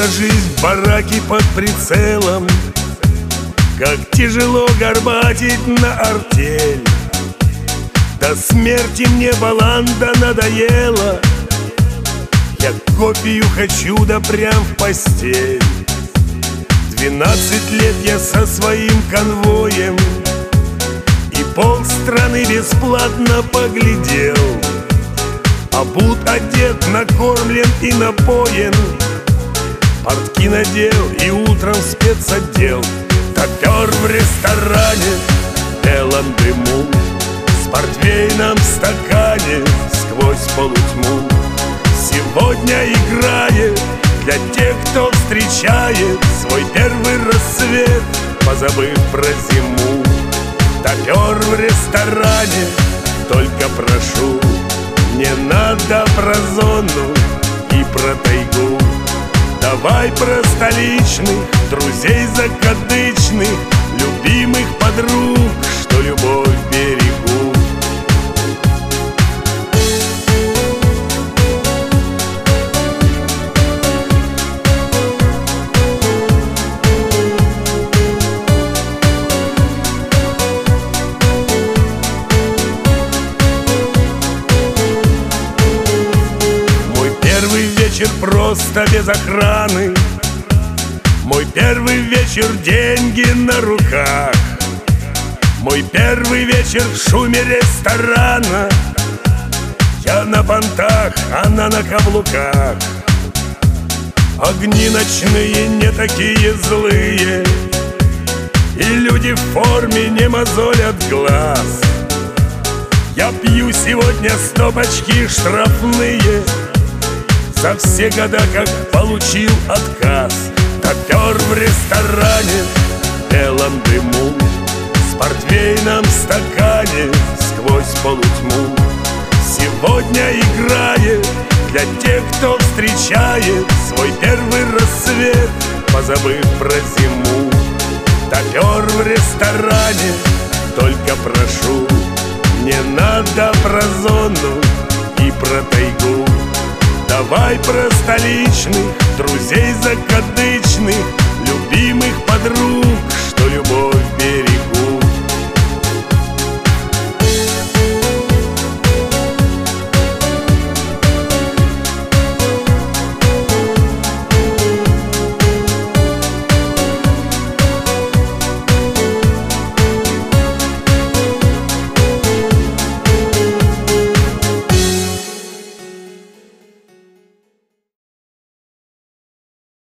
жизнь в бараке под прицелом, как тяжело горбатить на артель. До смерти мне баланда надоела, я копию хочу, да прям в постель. 12 лет я со своим конвоем и полстраны бесплатно поглядел. Обут, одет, накормлен и напоен, портки надел и утром в спецотдел. Топер в ресторане в белом дыму, с портвейном в стакане сквозь полутьму. Сегодня играет для тех, кто встречает свой первый рассвет, позабыв про зиму. Топер в ресторане, только прошу, не надо про зону и про тайгу. Давай про столичных, друзей закадычных, любимых подруг, что любовь берегут. Вечер просто без охраны, мой первый вечер деньги на руках, мой первый вечер в шуме ресторана. Я на понтах, она на каблуках. Огни ночные не такие злые, и люди в форме не мозолят глаз. Я пью сегодня стопочки штрафные за все года, как получил отказ. Топер в ресторане в белом дыму, с портвейном в стакане сквозь полутьму. Сегодня играет для тех, кто встречает свой первый рассвет, позабыв про зиму. Топер в ресторане, только прошу, не надо про зону и про тайгу. Давай про столичных, друзей закадычных, любимых